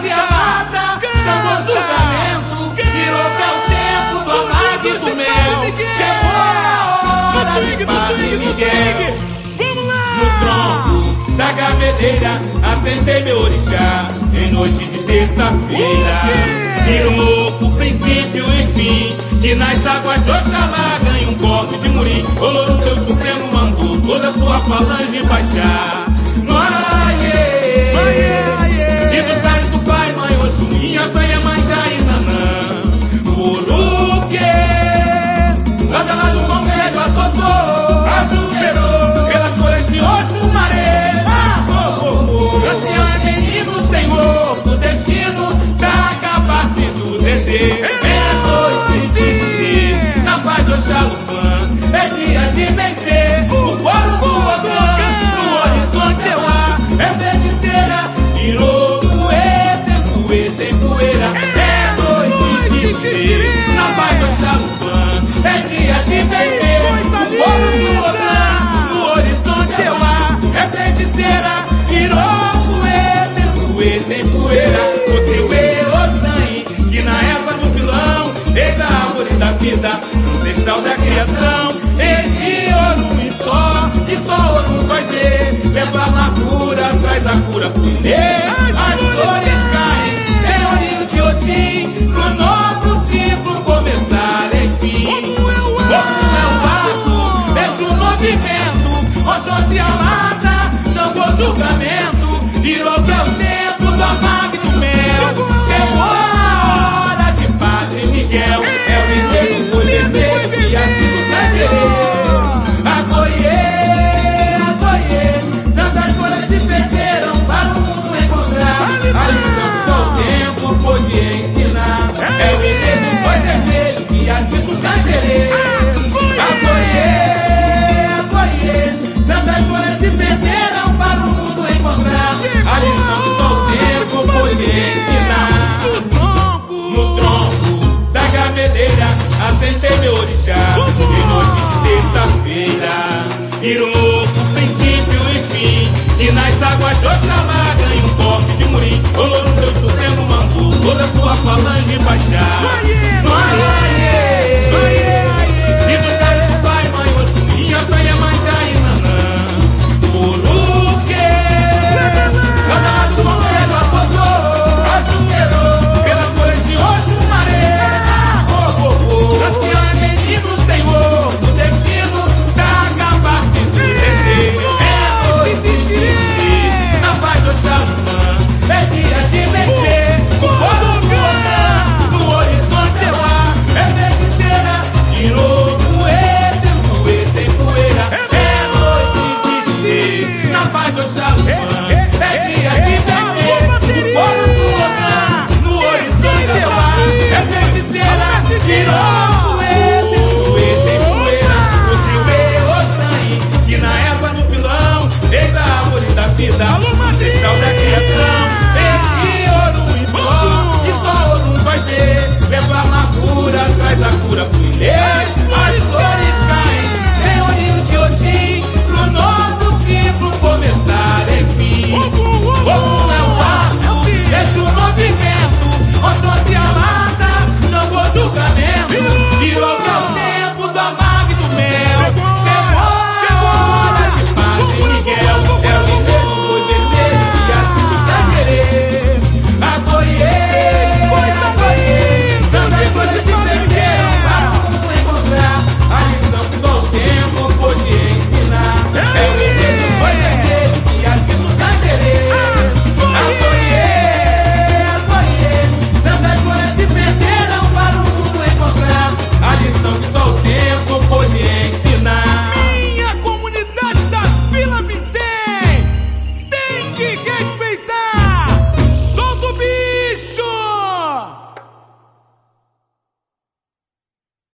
Oxóssia mata, chamou julgamento, virou até o tempo do amague do mel. Chegou a hora de Padre Miguel. No tronco da gameleira acendei meu orixá em noite de terça-feira. E um louco princípio e fim, que nas águas de Oxalá ganha um corte de murim. Olô no teu supremo mandou toda a sua falange baixar. E dos galhos do pai, mãe Oxum, Inhaçã, Iemanjá e Nanã. Por quê? Lá do bom velho a Totô, ajuderou pelas folhas de Oxum Maré. Ancião é menino, senhor do destino, da capacidade do Dedê. É noite de xixi, na paz de Oxalufã, é dia de vencer o coro do Ogã. No horizonte eu há, é feiticeira, virou poeira, tem poeira. É noite de xixi, na paz de Oxalufã, é dia de vencer o coro do Ogã. No horizonte eu há, é feiticeira, virou tem poeira. O seu Elosanhe, que na época do vilão, desde a árvore da vida, ancestral da criação, este ouro e só ouro vai ter. Leva a amargura, traz a cura pro Inê. As flores caem, senhorio de Otim, pro novo ciclo começar, enfim. Como é o passo, deixa o movimento, Oxóssia mata, chamou julgamento, virou que é o tempo do amague do mel. Chegou a hora de Padre Miguel, é o mineiro colhedeiro e ativo trajeiro. Acolher, tantas folhas se perderam para o mundo encontrar. A lição que só o tempo pôde ensinar.